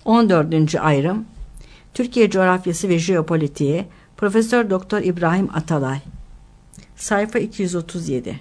14. ayrım Türkiye coğrafyası ve jeopolitiği Profesör Doktor İbrahim Atalay. Sayfa 237.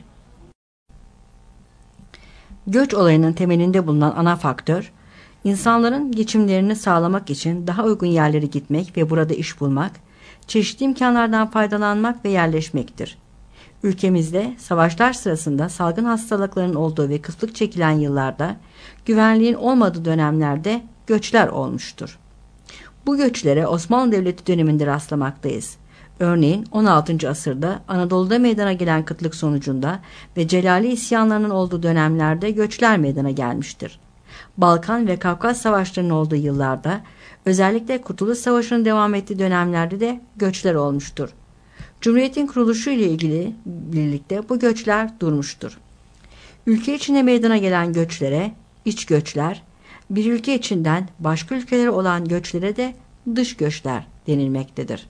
Göç olayının temelinde bulunan ana faktör, insanların geçimlerini sağlamak için daha uygun yerlere gitmek ve burada iş bulmak, çeşitli imkanlardan faydalanmak ve yerleşmektir. Ülkemizde savaşlar sırasında salgın hastalıkların olduğu ve kıtlık çekilen yıllarda, güvenliğin olmadığı dönemlerde göçler olmuştur. Bu göçlere Osmanlı Devleti döneminde rastlamaktayız. Örneğin 16. asırda Anadolu'da meydana gelen kıtlık sonucunda ve Celali isyanlarının olduğu dönemlerde göçler meydana gelmiştir. Balkan ve Kafkas savaşlarının olduğu yıllarda, özellikle Kurtuluş Savaşı'nın devam ettiği dönemlerde de göçler olmuştur. Cumhuriyetin kuruluşu ile ilgili birlikte bu göçler durmuştur. Ülke içinde meydana gelen göçlere iç göçler, bir ülke içinden başka ülkelere olan göçlere de dış göçler denilmektedir.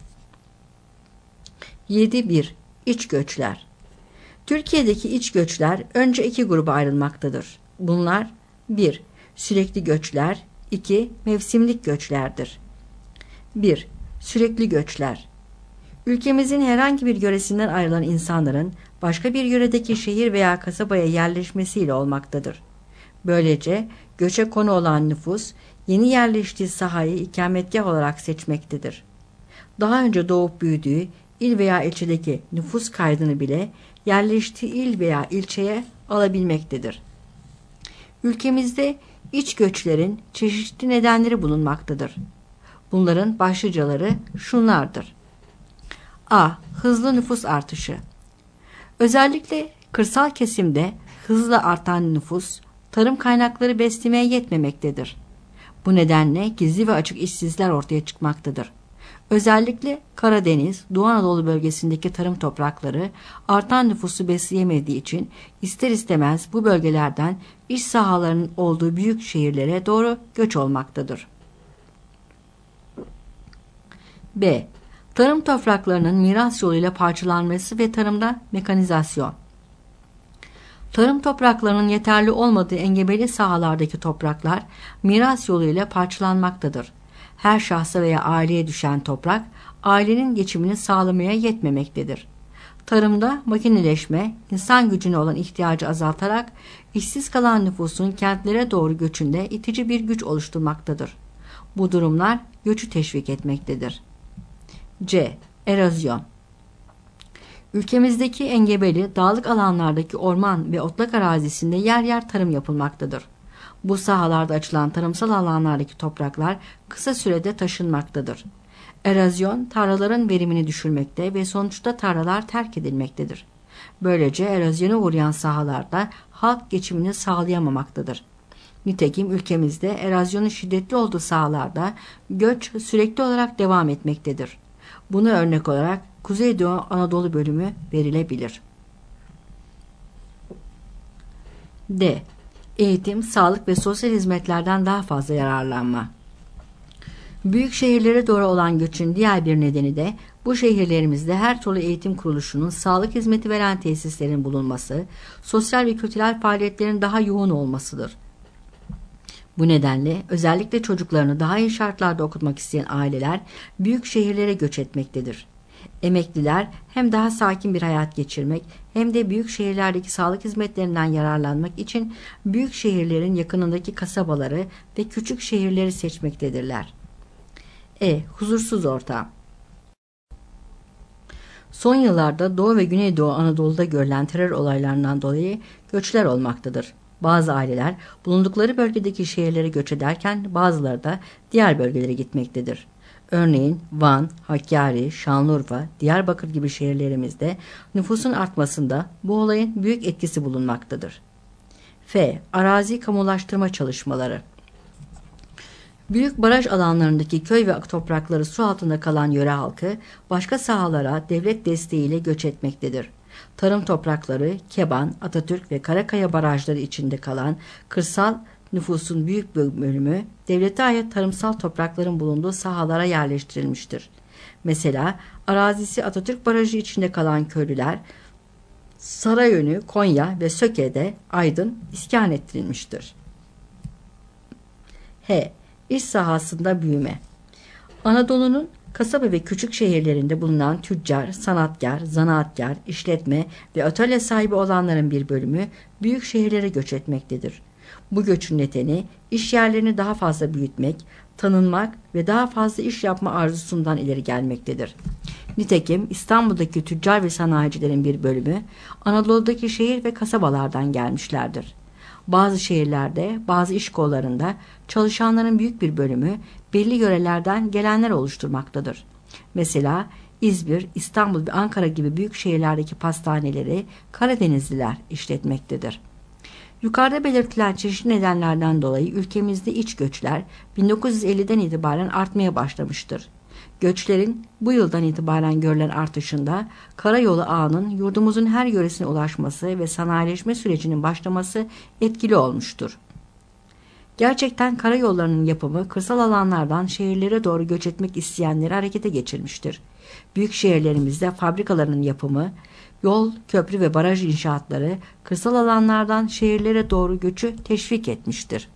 7.1. İç göçler. Türkiye'deki iç göçler önce iki gruba ayrılmaktadır. Bunlar 1. Sürekli göçler, 2. Mevsimlik göçlerdir. 1. Sürekli göçler. Ülkemizin herhangi bir yöresinden ayrılan insanların başka bir yöredeki şehir veya kasabaya yerleşmesiyle olmaktadır. Böylece göçe konu olan nüfus yeni yerleştiği sahayı ikametgah olarak seçmektedir. Daha önce doğup büyüdüğü il veya ilçedeki nüfus kaydını bile yerleştiği il veya ilçeye alabilmektedir. Ülkemizde iç göçlerin çeşitli nedenleri bulunmaktadır. Bunların başlıcaları şunlardır. A. Hızlı nüfus artışı. Özellikle kırsal kesimde hızla artan nüfus, tarım kaynakları beslemeye yetmemektedir. Bu nedenle gizli ve açık işsizler ortaya çıkmaktadır. Özellikle Karadeniz, Doğu Anadolu bölgesindeki tarım toprakları artan nüfusu besleyemediği için ister istemez bu bölgelerden iş sahalarının olduğu büyük şehirlere doğru göç olmaktadır. B. Tarım topraklarının miras yoluyla parçalanması ve tarımda mekanizasyon. Tarım topraklarının yeterli olmadığı engebeli sahalardaki topraklar miras yoluyla parçalanmaktadır. Her şahsa veya aileye düşen toprak, ailenin geçimini sağlamaya yetmemektedir. Tarımda makineleşme, insan gücüne olan ihtiyacı azaltarak işsiz kalan nüfusun kentlere doğru göçünde itici bir güç oluşturmaktadır. Bu durumlar göçü teşvik etmektedir. C. Erozyon. Ülkemizdeki engebeli, dağlık alanlardaki orman ve otlak arazisinde yer yer tarım yapılmaktadır. Bu sahalarda açılan tarımsal alanlardaki topraklar kısa sürede taşınmaktadır. Erozyon, tarlaların verimini düşürmekte ve sonuçta tarlalar terk edilmektedir. Böylece erozyona uğrayan sahalarda halk geçimini sağlayamamaktadır. Nitekim ülkemizde erozyonun şiddetli olduğu sahalarda göç sürekli olarak devam etmektedir. Buna örnek olarak Kuzeydoğu Anadolu bölümü verilebilir. D. Eğitim, sağlık ve sosyal hizmetlerden daha fazla yararlanma. Büyük şehirlere doğru olan göçün diğer bir nedeni de bu şehirlerimizde her türlü eğitim kuruluşunun, sağlık hizmeti veren tesislerin bulunması, sosyal ve kültürel faaliyetlerin daha yoğun olmasıdır. Bu nedenle özellikle çocuklarını daha iyi şartlarda okutmak isteyen aileler büyük şehirlere göç etmektedir. Emekliler hem daha sakin bir hayat geçirmek hem de büyük şehirlerdeki sağlık hizmetlerinden yararlanmak için büyük şehirlerin yakınındaki kasabaları ve küçük şehirleri seçmektedirler. Huzursuz ortam. Son yıllarda Doğu ve Güneydoğu Anadolu'da görülen terör olaylarından dolayı göçler olmaktadır. Bazı aileler bulundukları bölgedeki şehirlere göç ederken bazıları da diğer bölgelere gitmektedir. Örneğin Van, Hakkari, Şanlıurfa, Diyarbakır gibi şehirlerimizde nüfusun artmasında bu olayın büyük etkisi bulunmaktadır. F. Arazi kamulaştırma çalışmaları. Büyük baraj alanlarındaki köy ve toprakları su altında kalan yöre halkı başka sahalara devlet desteğiyle göç etmektedir. Tarım toprakları, Keban, Atatürk ve Karakaya barajları içinde kalan kırsal nüfusun büyük bölümü devlete ait tarımsal toprakların bulunduğu sahalara yerleştirilmiştir. Mesela arazisi Atatürk Barajı içinde kalan köylüler Sarayönü, Konya ve Söke'de Aydın iskan ettirilmiştir. H. İş sahasında büyüme. Anadolu'nun kasaba ve küçük şehirlerinde bulunan tüccar, sanatkar, zanaatkar, işletme ve atölye sahibi olanların bir bölümü büyük şehirlere göç etmektedir. Bu göçün nedeni iş yerlerini daha fazla büyütmek, tanınmak ve daha fazla iş yapma arzusundan ileri gelmektedir. Nitekim İstanbul'daki tüccar ve sanayicilerin bir bölümü Anadolu'daki şehir ve kasabalardan gelmişlerdir. Bazı şehirlerde, bazı iş kollarında çalışanların büyük bir bölümü belli yörelerden gelenler oluşturmaktadır. Mesela İzmir, İstanbul ve Ankara gibi büyük şehirlerdeki pastaneleri Karadenizliler işletmektedir. Yukarıda belirtilen çeşitli nedenlerden dolayı ülkemizde iç göçler 1950'den itibaren artmaya başlamıştır. Göçlerin bu yıldan itibaren görülen artışında karayolu ağının yurdumuzun her yöresine ulaşması ve sanayileşme sürecinin başlaması etkili olmuştur. Gerçekten karayollarının yapımı kırsal alanlardan şehirlere doğru göç etmek isteyenleri harekete geçirmiştir. Büyük şehirlerimizde fabrikaların yapımı, yol, köprü ve baraj inşaatları kırsal alanlardan şehirlere doğru göçü teşvik etmiştir.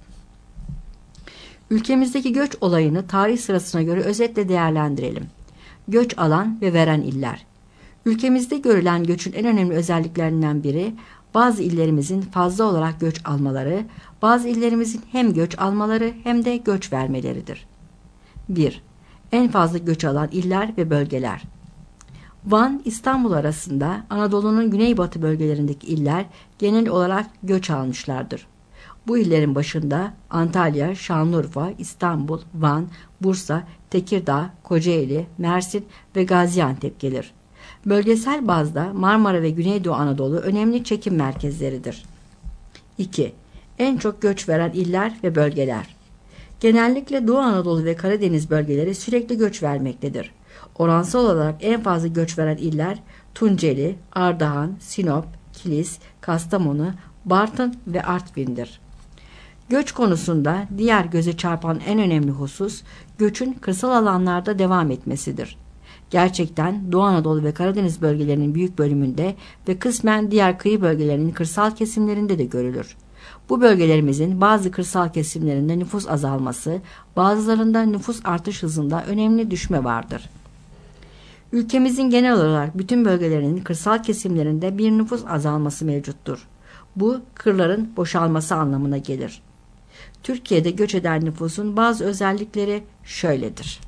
Ülkemizdeki göç olayını tarih sırasına göre özetle değerlendirelim. Göç alan ve veren iller. Ülkemizde görülen göçün en önemli özelliklerinden biri, bazı illerimizin fazla olarak göç almaları, bazı illerimizin hem göç almaları hem de göç vermeleridir. 1. En fazla göç alan iller ve bölgeler. Van, İstanbul arasında Anadolu'nun güneybatı bölgelerindeki iller genel olarak göç almışlardır. Bu illerin başında Antalya, Şanlıurfa, İstanbul, Van, Bursa, Tekirdağ, Kocaeli, Mersin ve Gaziantep gelir. Bölgesel bazda Marmara ve Güneydoğu Anadolu önemli çekim merkezleridir. 2. En çok göç veren iller ve bölgeler. Genellikle Doğu Anadolu ve Karadeniz bölgeleri sürekli göç vermektedir. Oransal olarak en fazla göç veren iller Tunceli, Ardahan, Sinop, Kilis, Kastamonu, Bartın ve Artvin'dir. Göç konusunda diğer göze çarpan en önemli husus göçün kırsal alanlarda devam etmesidir. Gerçekten Doğu Anadolu ve Karadeniz bölgelerinin büyük bölümünde ve kısmen diğer kıyı bölgelerinin kırsal kesimlerinde de görülür. Bu bölgelerimizin bazı kırsal kesimlerinde nüfus azalması, bazılarında nüfus artış hızında önemli düşme vardır. Ülkemizin genel olarak bütün bölgelerinin kırsal kesimlerinde bir nüfus azalması mevcuttur. Bu, kırların boşalması anlamına gelir. Türkiye'de göç eden nüfusun bazı özellikleri şöyledir.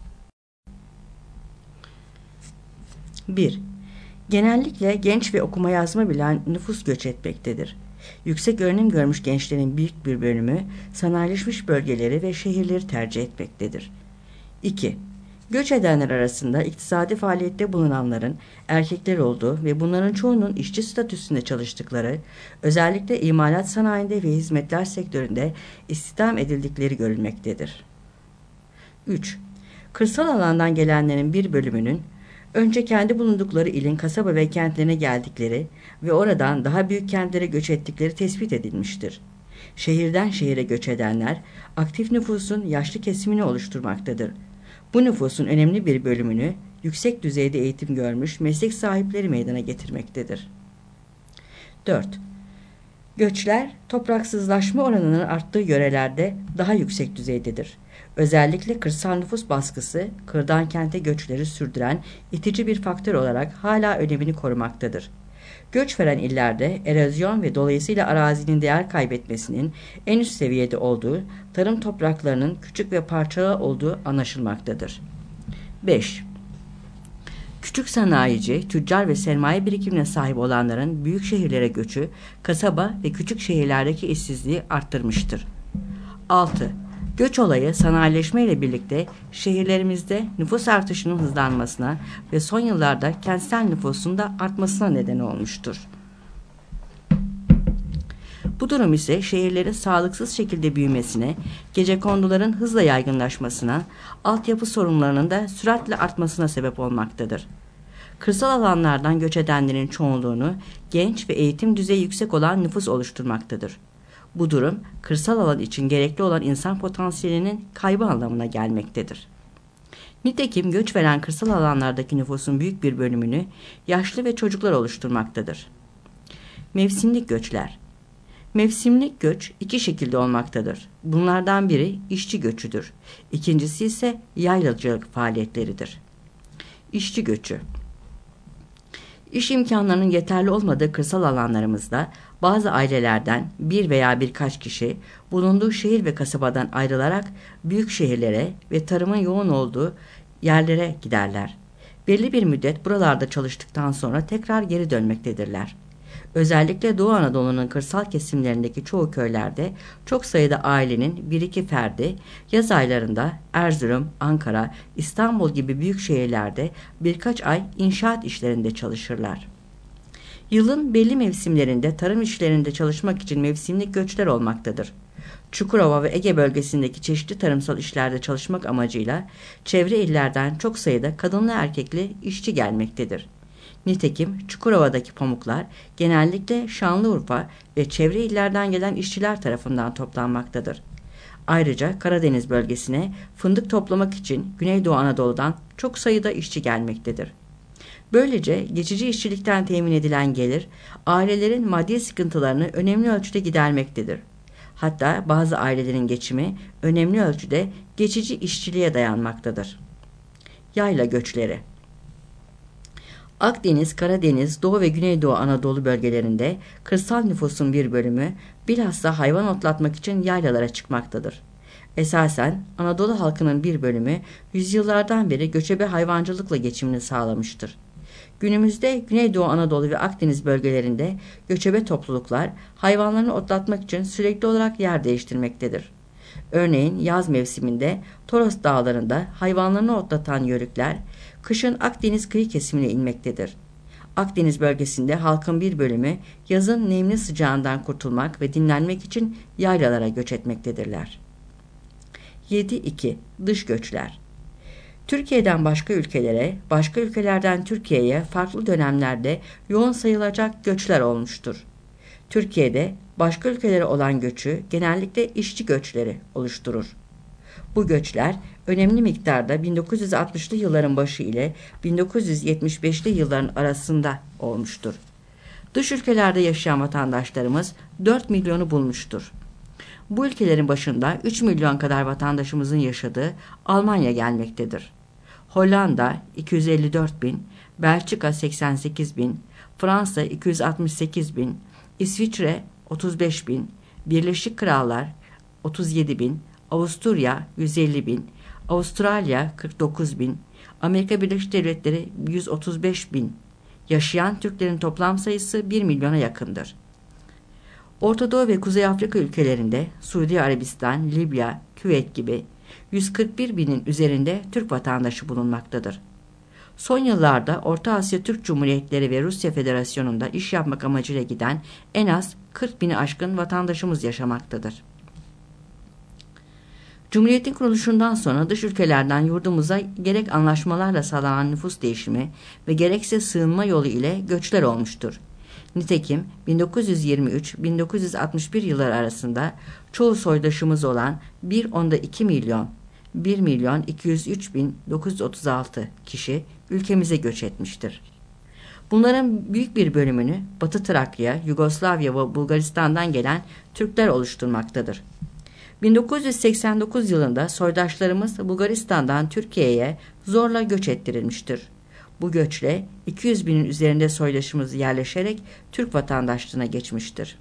1. Genellikle genç ve okuma yazma bilen nüfus göç etmektedir. Yüksek öğrenim görmüş gençlerin büyük bir bölümü sanayileşmiş bölgeleri ve şehirleri tercih etmektedir. 2. Göç edenler arasında iktisadi faaliyette bulunanların erkekler olduğu ve bunların çoğunun işçi statüsünde çalıştıkları, özellikle imalat sanayinde ve hizmetler sektöründe istihdam edildikleri görülmektedir. 3. Kırsal alandan gelenlerin bir bölümünün önce kendi bulundukları ilin kasaba ve kentlerine geldikleri ve oradan daha büyük kentlere göç ettikleri tespit edilmiştir. Şehirden şehire göç edenler aktif nüfusun yaşlı kesimini oluşturmaktadır. Bu nüfusun önemli bir bölümünü yüksek düzeyde eğitim görmüş meslek sahipleri meydana getirmektedir. 4. Göçler, topraksızlaşma oranının arttığı yörelerde daha yüksek düzeydedir. Özellikle kırsal nüfus baskısı, kırdan kente göçleri sürdüren itici bir faktör olarak hala önemini korumaktadır. Göç veren illerde erozyon ve dolayısıyla arazinin değer kaybetmesinin en üst seviyede olduğu, tarım topraklarının küçük ve parçalı olduğu anlaşılmaktadır. 5. Küçük sanayici, tüccar ve sermaye birikimine sahip olanların büyük şehirlere göçü, kasaba ve küçük şehirlerdeki işsizliği arttırmıştır. 6. Göç olayı sanayileşme ile birlikte şehirlerimizde nüfus artışının hızlanmasına ve son yıllarda kentsel nüfusun da artmasına neden olmuştur. Bu durum ise şehirlerin sağlıksız şekilde büyümesine, gecekonduların hızla yaygınlaşmasına, altyapı sorunlarının da süratle artmasına sebep olmaktadır. Kırsal alanlardan göç edenlerin çoğunluğunu genç ve eğitim düzeyi yüksek olan nüfus oluşturmaktadır. Bu durum, kırsal alan için gerekli olan insan potansiyelinin kaybı anlamına gelmektedir. Nitekim göç veren kırsal alanlardaki nüfusun büyük bir bölümünü yaşlı ve çocuklar oluşturmaktadır. Mevsimlik göçler. Mevsimlik göç iki şekilde olmaktadır. Bunlardan biri işçi göçüdür. İkincisi ise yaylacılık faaliyetleridir. İşçi göçü. İş imkanlarının yeterli olmadığı kırsal alanlarımızda bazı ailelerden bir veya birkaç kişi bulunduğu şehir ve kasabadan ayrılarak büyük şehirlere ve tarımın yoğun olduğu yerlere giderler. Belli bir müddet buralarda çalıştıktan sonra tekrar geri dönmektedirler. Özellikle Doğu Anadolu'nun kırsal kesimlerindeki çoğu köylerde çok sayıda ailenin bir iki ferdi yaz aylarında Erzurum, Ankara, İstanbul gibi büyük şehirlerde birkaç ay inşaat işlerinde çalışırlar. Yılın belli mevsimlerinde tarım işlerinde çalışmak için mevsimlik göçler olmaktadır. Çukurova ve Ege bölgesindeki çeşitli tarımsal işlerde çalışmak amacıyla çevre illerden çok sayıda kadınlı erkekli işçi gelmektedir. Nitekim Çukurova'daki pamuklar genellikle Şanlıurfa ve çevre illerden gelen işçiler tarafından toplanmaktadır. Ayrıca Karadeniz bölgesine fındık toplamak için Güneydoğu Anadolu'dan çok sayıda işçi gelmektedir. Böylece geçici işçilikten temin edilen gelir, ailelerin maddi sıkıntılarını önemli ölçüde gidermektedir. Hatta bazı ailelerin geçimi önemli ölçüde geçici işçiliğe dayanmaktadır. Yayla göçleri. Akdeniz, Karadeniz, Doğu ve Güneydoğu Anadolu bölgelerinde kırsal nüfusun bir bölümü bilhassa hayvan otlatmak için yaylalara çıkmaktadır. Esasen Anadolu halkının bir bölümü yüzyıllardan beri göçebe hayvancılıkla geçimini sağlamıştır. Günümüzde Güneydoğu Anadolu ve Akdeniz bölgelerinde göçebe topluluklar hayvanlarını otlatmak için sürekli olarak yer değiştirmektedir. Örneğin yaz mevsiminde Toros dağlarında hayvanlarını otlatan yörükler, kışın Akdeniz kıyı kesimine inmektedir. Akdeniz bölgesinde halkın bir bölümü yazın nemli sıcağından kurtulmak ve dinlenmek için yaylalara göç etmektedirler. 7.2. Dış göçler. Türkiye'den başka ülkelere, başka ülkelerden Türkiye'ye farklı dönemlerde yoğun sayılacak göçler olmuştur. Türkiye'de başka ülkelere olan göçü genellikle işçi göçleri oluşturur. Bu göçler önemli miktarda 1960'lı yılların başı ile 1975'li yılların arasında olmuştur. Dış ülkelerde yaşayan vatandaşlarımız 4 milyonu bulmuştur. Bu ülkelerin başında 3 milyon kadar vatandaşımızın yaşadığı Almanya gelmektedir. Hollanda 254 bin, Belçika 88 bin, Fransa 268 bin, İsviçre 35 bin, Birleşik Krallar 37 bin, Avusturya 150 bin, Avustralya 49 bin, Amerika Birleşik Devletleri 135 bin. Yaşayan Türklerin toplam sayısı 1 milyona yakındır. Orta Doğu ve Kuzey Afrika ülkelerinde Suudi Arabistan, Libya, Küveyt gibi 141 binin üzerinde Türk vatandaşı bulunmaktadır. Son yıllarda Orta Asya Türk Cumhuriyetleri ve Rusya Federasyonu'nda iş yapmak amacıyla giden en az 40 bini aşkın vatandaşımız yaşamaktadır. Cumhuriyetin kuruluşundan sonra dış ülkelerden yurdumuza gerek anlaşmalarla sağlanan nüfus değişimi ve gerekse sığınma yolu ile göçler olmuştur. Nitekim 1923-1961 yılları arasında çoğu soydaşımız olan 1,2 milyon, 1.203.936 kişi ülkemize göç etmiştir. Bunların büyük bir bölümünü Batı Trakya, Yugoslavya ve Bulgaristan'dan gelen Türkler oluşturmaktadır. 1989 yılında soydaşlarımız Bulgaristan'dan Türkiye'ye zorla göç ettirilmiştir. Bu göçle 200 binin üzerinde soydaşımız yerleşerek Türk vatandaşlığına geçmiştir.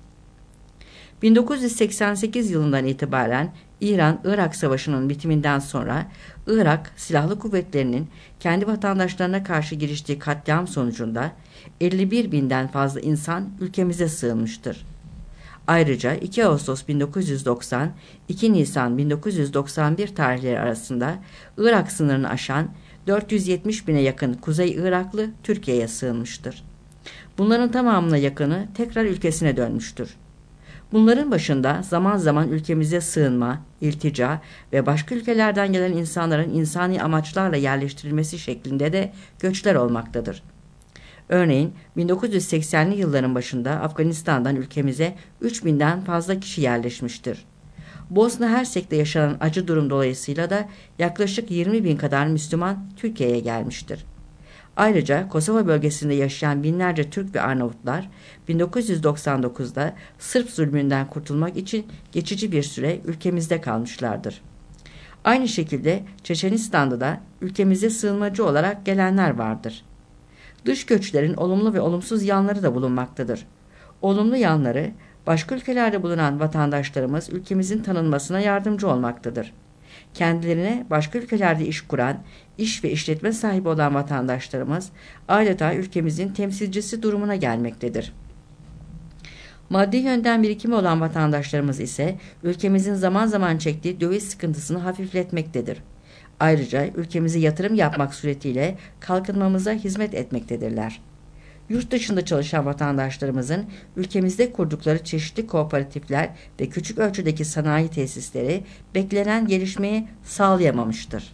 1988 yılından itibaren İran-Irak Savaşı'nın bitiminden sonra Irak Silahlı Kuvvetleri'nin kendi vatandaşlarına karşı giriştiği katliam sonucunda 51 binden fazla insan ülkemize sığınmıştır. Ayrıca 2 Ağustos 1990, 2 Nisan 1991 tarihleri arasında Irak sınırını aşan 470 bine yakın Kuzey Iraklı Türkiye'ye sığınmıştır. Bunların tamamına yakını tekrar ülkesine dönmüştür. Bunların başında zaman zaman ülkemize sığınma, iltica ve başka ülkelerden gelen insanların insani amaçlarla yerleştirilmesi şeklinde de göçler olmaktadır. Örneğin 1980'li yılların başında Afganistan'dan ülkemize 3000'den fazla kişi yerleşmiştir. Bosna Hersek'te yaşanan acı durum dolayısıyla da yaklaşık 20 bin kadar Müslüman Türkiye'ye gelmiştir. Ayrıca Kosova bölgesinde yaşayan binlerce Türk ve Arnavutlar 1999'da Sırp zulmünden kurtulmak için geçici bir süre ülkemizde kalmışlardır. Aynı şekilde Çeçenistan'da da ülkemize sığınmacı olarak gelenler vardır. Dış göçlerin olumlu ve olumsuz yanları da bulunmaktadır. Olumlu yanları, başka ülkelerde bulunan vatandaşlarımız ülkemizin tanınmasına yardımcı olmaktadır. Kendilerine başka ülkelerde iş kuran, iş ve işletme sahibi olan vatandaşlarımız adeta ülkemizin temsilcisi durumuna gelmektedir. Maddi yönden birikimi olan vatandaşlarımız ise ülkemizin zaman zaman çektiği döviz sıkıntısını hafifletmektedir. Ayrıca ülkemize yatırım yapmak suretiyle kalkınmamıza hizmet etmektedirler. Yurt dışında çalışan vatandaşlarımızın ülkemizde kurdukları çeşitli kooperatifler ve küçük ölçüdeki sanayi tesisleri beklenen gelişmeyi sağlayamamıştır.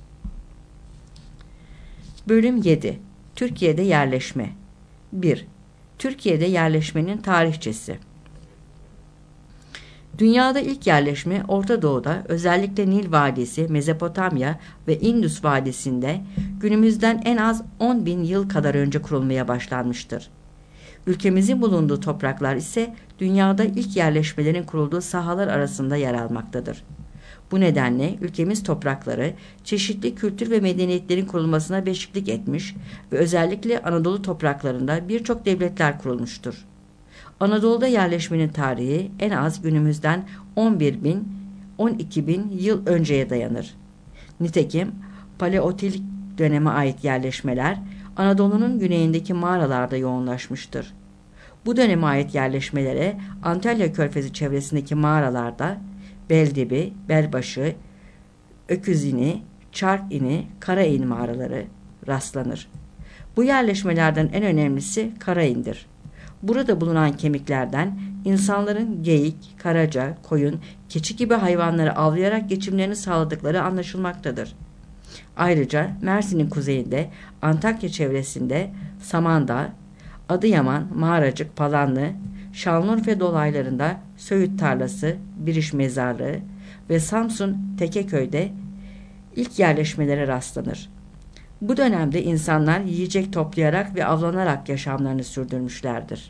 Bölüm 7. Türkiye'de yerleşme. 1. Türkiye'de yerleşmenin tarihçesi. Dünyada ilk yerleşme Orta Doğu'da, özellikle Nil Vadisi, Mezopotamya ve Indus Vadisi'nde günümüzden en az 10.000 yıl kadar önce kurulmaya başlanmıştır. Ülkemizin bulunduğu topraklar ise dünyada ilk yerleşmelerin kurulduğu sahalar arasında yer almaktadır. Bu nedenle ülkemiz toprakları çeşitli kültür ve medeniyetlerin kurulmasına beşiklik etmiş ve özellikle Anadolu topraklarında birçok devletler kurulmuştur. Anadolu'da yerleşmenin tarihi en az günümüzden 11.000-12.000 yıl önceye dayanır. Nitekim Paleolitik döneme ait yerleşmeler Anadolu'nun güneyindeki mağaralarda yoğunlaşmıştır. Bu döneme ait yerleşmelere Antalya Körfezi çevresindeki mağaralarda Beldibi, Belbaşı, Öküzini, Çarkini, Karain mağaraları rastlanır. Bu yerleşmelerden en önemlisi Karain'dir. Burada bulunan kemiklerden insanların geyik, karaca, koyun, keçi gibi hayvanları avlayarak geçimlerini sağladıkları anlaşılmaktadır. Ayrıca Mersin'in kuzeyinde, Antakya çevresinde Samandağ, Adıyaman, Mağaracık, Palanlı, Şanlıurfa dolaylarında Söğüt Tarlası, Biriş Mezarlığı ve Samsun Tekeköy'de ilk yerleşmelere rastlanır. Bu dönemde insanlar yiyecek toplayarak ve avlanarak yaşamlarını sürdürmüşlerdir.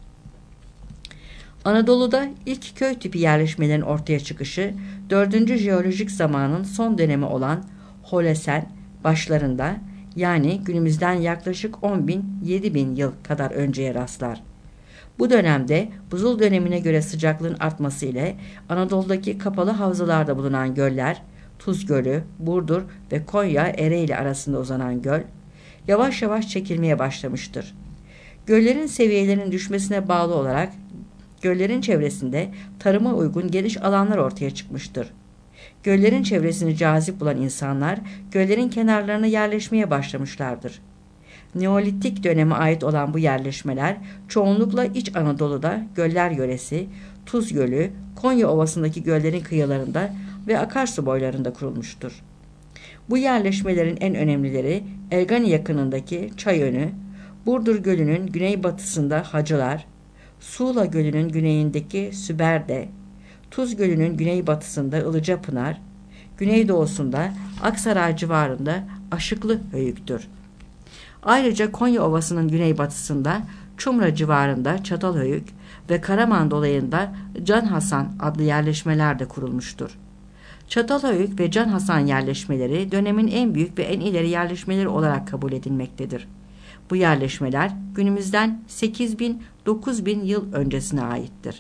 Anadolu'da ilk köy tipi yerleşmelerin ortaya çıkışı 4. jeolojik zamanın son dönemi olan Holosen başlarında, yani günümüzden yaklaşık 10.000-7.000 yıl kadar önceye rastlar. Bu dönemde buzul dönemine göre sıcaklığın artması ile Anadolu'daki kapalı havzalarda bulunan göller, Tuz Gölü, Burdur ve Konya Ereğli arasında uzanan göl, yavaş yavaş çekilmeye başlamıştır. Göllerin seviyelerinin düşmesine bağlı olarak göllerin çevresinde tarıma uygun geniş alanlar ortaya çıkmıştır. Göllerin çevresini cazip bulan insanlar göllerin kenarlarına yerleşmeye başlamışlardır. Neolitik döneme ait olan bu yerleşmeler çoğunlukla İç Anadolu'da Göller Yöresi, Tuz Gölü, Konya Ovası'ndaki göllerin kıyılarında ve akarsu boylarında kurulmuştur. Bu yerleşmelerin en önemlileri Elgani yakınındaki Çayönü, Burdur Gölü'nün güneybatısında Hacılar, Suğla Gölü'nün güneyindeki Süberde, Tuz Gölü'nün güneybatısında Ilıcapınar, güneydoğusunda Aksaray civarında Aşıklı Höyük'tür. Ayrıca Konya Ovası'nın güneybatısında Çumra civarında Çatalhöyük ve Karaman dolayında Can Hasan adlı yerleşmeler de kurulmuştur. Çatalhöyük ve Can Hasan yerleşmeleri dönemin en büyük ve en ileri yerleşmeleri olarak kabul edilmektedir. Bu yerleşmeler günümüzden 8.000-9.000 yıl öncesine aittir.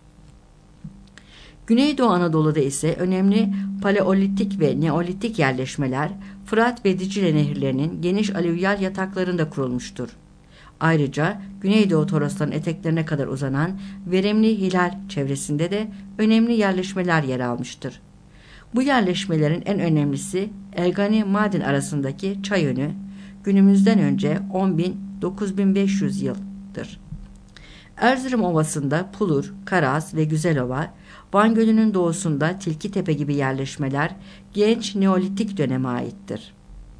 Güneydoğu Anadolu'da ise önemli Paleolitik ve Neolitik yerleşmeler Fırat ve Dicle nehirlerinin geniş alüvyal yataklarında kurulmuştur. Ayrıca Güneydoğu Torosların eteklerine kadar uzanan verimli Hilal çevresinde de önemli yerleşmeler yer almıştır. Bu yerleşmelerin en önemlisi Elgani-Mardin arasındaki Çayönü, günümüzden önce 10.000-9.500 yıldır. Erzurum Ovası'nda Pulur, Karaz ve Güzelova, Van Gölü'nün doğusunda Tilkitepe gibi yerleşmeler genç Neolitik döneme aittir.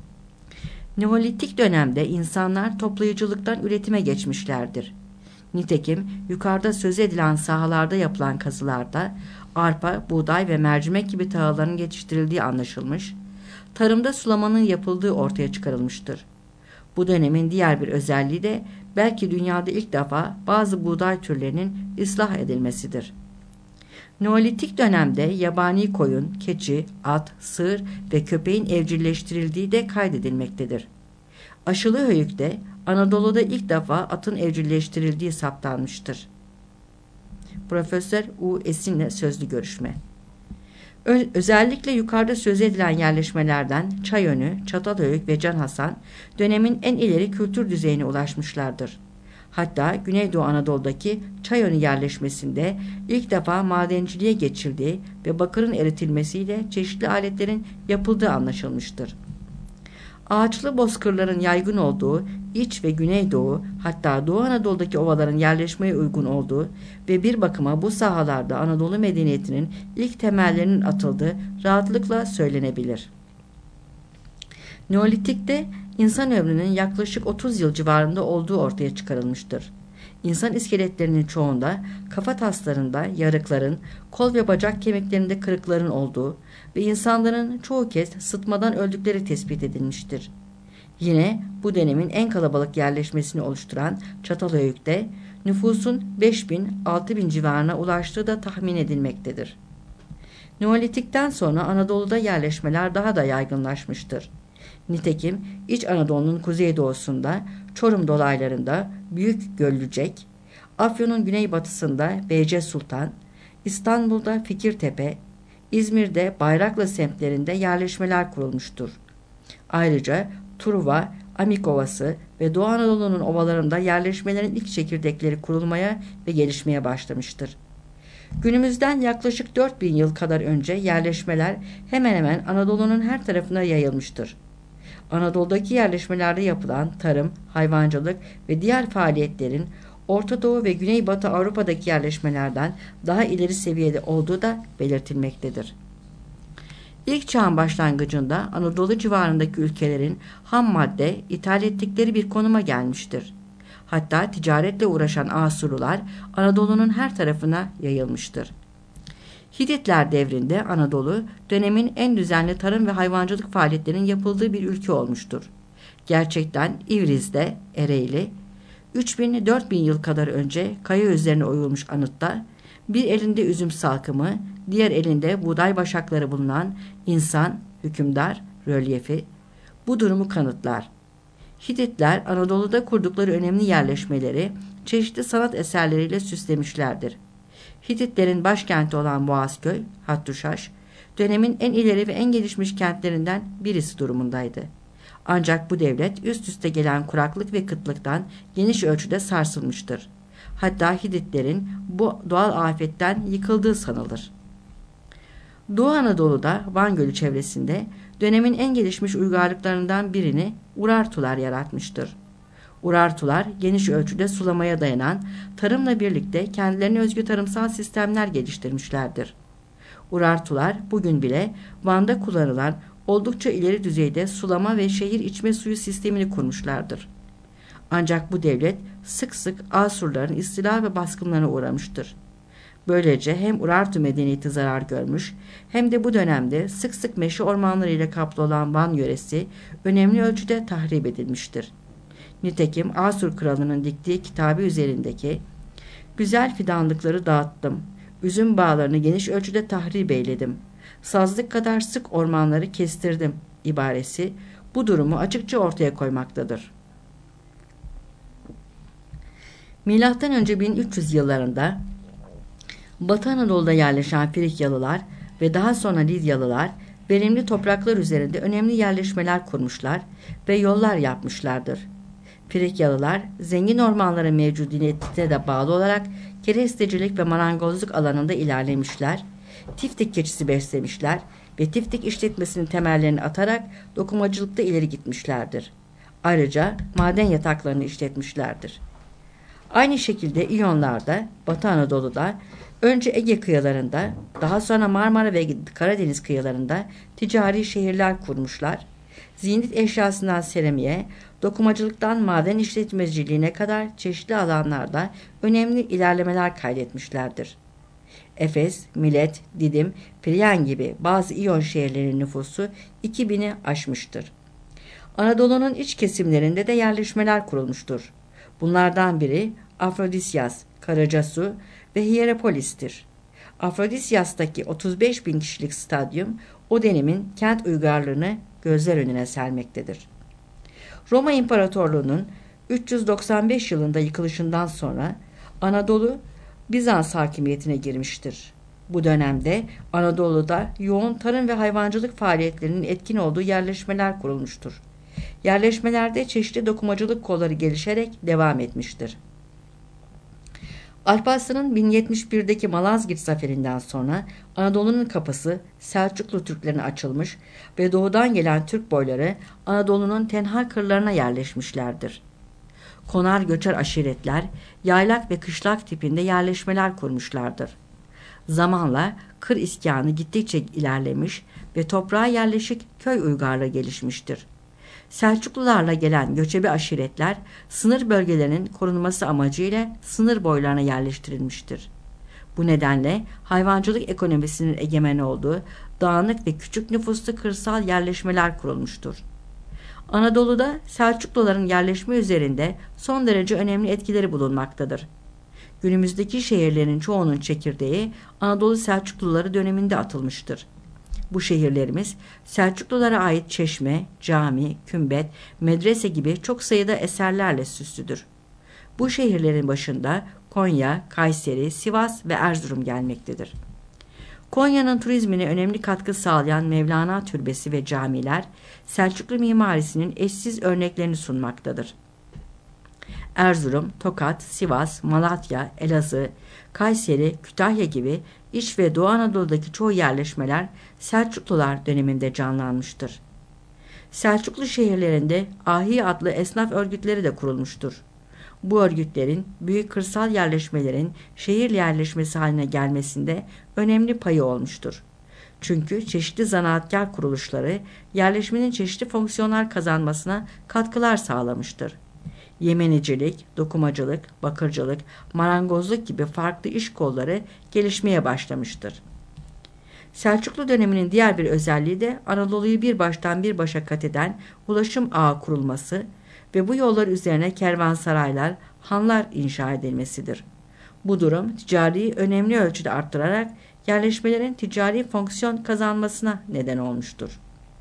Neolitik dönemde insanlar toplayıcılıktan üretime geçmişlerdir. Nitekim yukarıda söz edilen sahalarda yapılan kazılarda arpa, buğday ve mercimek gibi tahılların yetiştirildiği anlaşılmış, tarımda sulamanın yapıldığı ortaya çıkarılmıştır. Bu dönemin diğer bir özelliği de belki dünyada ilk defa bazı buğday türlerinin ıslah edilmesidir. Neolitik dönemde yabani koyun, keçi, at, sığır ve köpeğin evcilleştirildiği de kaydedilmektedir. Aşılı Höyük'te Anadolu'da ilk defa atın evcilleştirildiği saptanmıştır. Profesör U. Esin'le sözlü görüşme. Özellikle yukarıda söz edilen yerleşmelerden Çayönü, Çatalhöyük ve Can Hasan dönemin en ileri kültür düzeyine ulaşmışlardır. Hatta Güneydoğu Anadolu'daki Çayönü yerleşmesinde ilk defa madenciliğe geçildiği ve bakırın eritilmesiyle çeşitli aletlerin yapıldığı anlaşılmıştır. Ağaçlı bozkırların yaygın olduğu İç ve Güneydoğu, hatta Doğu Anadolu'daki ovaların yerleşmeye uygun olduğu ve bir bakıma bu sahalarda Anadolu medeniyetinin ilk temellerinin atıldığı rahatlıkla söylenebilir. Neolitik'te insan ömrünün yaklaşık 30 yıl civarında olduğu ortaya çıkarılmıştır. İnsan iskeletlerinin çoğunda kafa taslarında yarıkların, kol ve bacak kemiklerinde kırıkların olduğu ve insanların çoğu kez sıtmadan öldükleri tespit edilmiştir. Yine bu dönemin en kalabalık yerleşmesini oluşturan Çatalhöyük'te nüfusun 5000-6000 civarına ulaştığı da tahmin edilmektedir. Neolitik'ten sonra Anadolu'da yerleşmeler daha da yaygınlaşmıştır. Nitekim İç Anadolu'nun kuzeydoğusunda Çorum dolaylarında Büyük Göllücek, Afyon'un güneybatısında Beyce Sultan, İstanbul'da Fikirtepe, İzmir'de Bayraklı semtlerinde yerleşmeler kurulmuştur. Ayrıca Truva, Amikovası ve Doğu Anadolu'nun ovalarında yerleşmelerin ilk çekirdekleri kurulmaya ve gelişmeye başlamıştır. Günümüzden yaklaşık 4000 yıl kadar önce yerleşmeler hemen hemen Anadolu'nun her tarafına yayılmıştır. Anadolu'daki yerleşmelerde yapılan tarım, hayvancılık ve diğer faaliyetlerin Orta Doğu ve Güneybatı Avrupa'daki yerleşmelerden daha ileri seviyede olduğu da belirtilmektedir. İlk çağın başlangıcında Anadolu civarındaki ülkelerin ham madde ithal ettikleri bir konuma gelmiştir. Hatta ticaretle uğraşan Asurlular Anadolu'nun her tarafına yayılmıştır. Hititler devrinde Anadolu dönemin en düzenli tarım ve hayvancılık faaliyetlerinin yapıldığı bir ülke olmuştur. Gerçekten İvriz'de, Ereğli, 3000-4000 yıl kadar önce kaya üzerine oyulmuş anıtta bir elinde üzüm salkımı, diğer elinde buğday başakları bulunan insan, hükümdar rölyefi bu durumu kanıtlar. Hititler Anadolu'da kurdukları önemli yerleşmeleri çeşitli sanat eserleriyle süslemişlerdir. Hititlerin başkenti olan Boğazköy, Hattuşaş, dönemin en ileri ve en gelişmiş kentlerinden birisi durumundaydı. Ancak bu devlet üst üste gelen kuraklık ve kıtlıktan geniş ölçüde sarsılmıştır. Hatta Hititlerin bu doğal afetten yıkıldığı sanılır. Doğu Anadolu'da Van Gölü çevresinde dönemin en gelişmiş uygarlıklarından birini Urartular yaratmıştır. Urartular geniş ölçüde sulamaya dayanan tarımla birlikte kendilerine özgü tarımsal sistemler geliştirmişlerdir. Urartular bugün bile Van'da kullanılan oldukça ileri düzeyde sulama ve şehir içme suyu sistemini kurmuşlardır. Ancak bu devlet sık sık Asurların istila ve baskınlarına uğramıştır. Böylece hem Urartu medeniyeti zarar görmüş hem de bu dönemde sık sık meşe ormanları ile kaplı olan Van yöresi önemli ölçüde tahrip edilmiştir. Nitekim Asur kralının diktiği kitabı üzerindeki "Güzel fidanlıkları dağıttım, üzüm bağlarını geniş ölçüde tahrip eyledim, sazlık kadar sık ormanları kestirdim" ibaresi bu durumu açıkça ortaya koymaktadır. Milattan önce 1300 yıllarında Batı Anadolu'da yerleşen Frikyalılar ve daha sonra Lidyalılar verimli topraklar üzerinde önemli yerleşmeler kurmuşlar ve yollar yapmışlardır. Frikyalılar zengin ormanların mevcudiyetine de bağlı olarak kerestecilik ve marangozluk alanında ilerlemişler, tiftik keçisi beslemişler ve tiftik işletmesinin temellerini atarak dokumacılıkta ileri gitmişlerdir. Ayrıca maden yataklarını işletmişlerdir. Aynı şekilde İyonlar'da, Batı Anadolu'da, önce Ege kıyılarında, daha sonra Marmara ve Karadeniz kıyılarında ticari şehirler kurmuşlar. Ziynet eşyasından seramiğe, dokumacılıktan maden işletmeciliğine kadar çeşitli alanlarda önemli ilerlemeler kaydetmişlerdir. Efes, Milet, Didim, Priyen gibi bazı İyon şehirlerinin nüfusu 2000'i aşmıştır. Anadolu'nun iç kesimlerinde de yerleşmeler kurulmuştur. Bunlardan biri Afrodisyas, Karacasu ve Hierapolis'tir. Afrodisyas'taki 35 bin kişilik stadyum o dönemin kent uygarlığını gözler önüne sermektedir. Roma İmparatorluğu'nun 395 yılında yıkılışından sonra Anadolu Bizans hakimiyetine girmiştir. Bu dönemde Anadolu'da yoğun tarım ve hayvancılık faaliyetlerinin etkin olduğu yerleşmeler kurulmuştur. Yerleşmelerde çeşitli dokumacılık kolları gelişerek devam etmiştir. Alparslan'ın 1071'deki Malazgirt zaferinden sonra Anadolu'nun kapısı Selçuklu Türklerine açılmış ve doğudan gelen Türk boyları Anadolu'nun tenha kırlarına yerleşmişlerdir. Konar göçer aşiretler, yaylak ve kışlak tipinde yerleşmeler kurmuşlardır. Zamanla kır iskanı gittikçe ilerlemiş ve toprağa yerleşik köy uygarlığı gelişmiştir. Selçuklularla gelen göçebe aşiretler sınır bölgelerinin korunması amacıyla sınır boylarına yerleştirilmiştir. Bu nedenle hayvancılık ekonomisinin egemen olduğu dağınık ve küçük nüfuslu kırsal yerleşmeler kurulmuştur. Anadolu'da Selçukluların yerleşme üzerinde son derece önemli etkileri bulunmaktadır. Günümüzdeki şehirlerin çoğunun çekirdeği Anadolu Selçukluları döneminde atılmıştır. Bu şehirlerimiz Selçuklulara ait çeşme, cami, kümbet, medrese gibi çok sayıda eserlerle süslüdür. Bu şehirlerin başında Konya, Kayseri, Sivas ve Erzurum gelmektedir. Konya'nın turizmine önemli katkı sağlayan Mevlana Türbesi ve camiler Selçuklu mimarisinin eşsiz örneklerini sunmaktadır. Erzurum, Tokat, Sivas, Malatya, Elazığ, Kayseri, Kütahya gibi İç ve Doğu Anadolu'daki çoğu yerleşmeler Selçuklular döneminde canlanmıştır. Selçuklu şehirlerinde Ahi adlı esnaf örgütleri de kurulmuştur. Bu örgütlerin büyük kırsal yerleşmelerin şehir yerleşmesi haline gelmesinde önemli payı olmuştur. Çünkü çeşitli zanaatkar kuruluşları yerleşmenin çeşitli fonksiyonlar kazanmasına katkılar sağlamıştır. Yemenicilik, dokumacılık, bakırcılık, marangozluk gibi farklı iş kolları gelişmeye başlamıştır. Selçuklu döneminin diğer bir özelliği de Anadolu'yu bir baştan bir başa kat eden ulaşım ağı kurulması ve bu yollar üzerine kervansaraylar, hanlar inşa edilmesidir. Bu durum ticariyi önemli ölçüde arttırarak yerleşmelerin ticari fonksiyon kazanmasına neden olmuştur.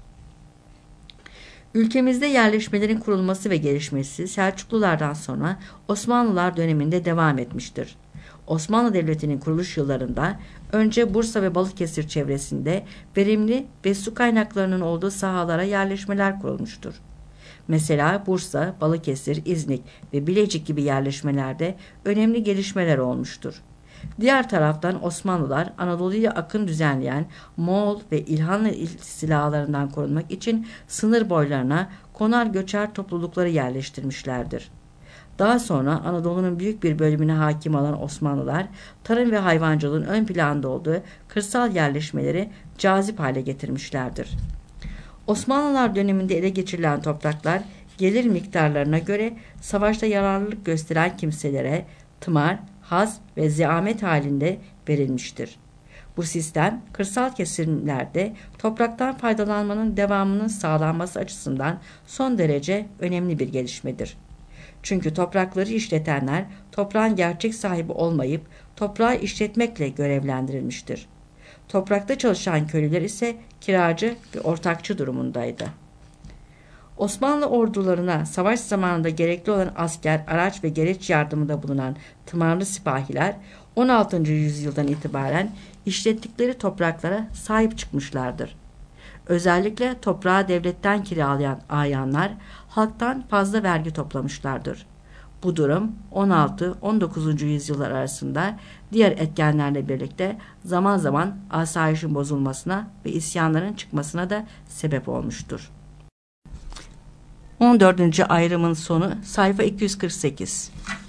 Ülkemizde yerleşmelerin kurulması ve gelişmesi Selçuklulardan sonra Osmanlılar döneminde devam etmiştir. Osmanlı Devleti'nin kuruluş yıllarında önce Bursa ve Balıkesir çevresinde verimli ve su kaynaklarının olduğu sahalara yerleşmeler kurulmuştur. Mesela Bursa, Balıkesir, İznik ve Bilecik gibi yerleşmelerde önemli gelişmeler olmuştur. Diğer taraftan Osmanlılar Anadolu'ya akın düzenleyen Moğol ve İlhanlı istilalarından korunmak için sınır boylarına konar göçer toplulukları yerleştirmişlerdir. Daha sonra Anadolu'nun büyük bir bölümüne hakim olan Osmanlılar tarım ve hayvancılığın ön planda olduğu kırsal yerleşmeleri cazip hale getirmişlerdir. Osmanlılar döneminde ele geçirilen topraklar gelir miktarlarına göre savaşta yararlılık gösteren kimselere tımar, haz ve ziamet halinde verilmiştir. Bu sistem kırsal kesimlerde topraktan faydalanmanın devamının sağlanması açısından son derece önemli bir gelişmedir. Çünkü toprakları işletenler toprağın gerçek sahibi olmayıp toprağı işletmekle görevlendirilmiştir. Toprakta çalışan köylüler ise kiracı ve ortakçı durumundaydı. Osmanlı ordularına savaş zamanında gerekli olan asker, araç ve gereç yardımında bulunan tımarlı sipahiler 16. yüzyıldan itibaren işlettikleri topraklara sahip çıkmışlardır. Özellikle toprağı devletten kiralayan ayanlar halktan fazla vergi toplamışlardır. Bu durum 16-19. yüzyıllar arasında diğer etkenlerle birlikte zaman zaman asayişin bozulmasına ve isyanların çıkmasına da sebep olmuştur. 14. ayrımın sonu sayfa 248.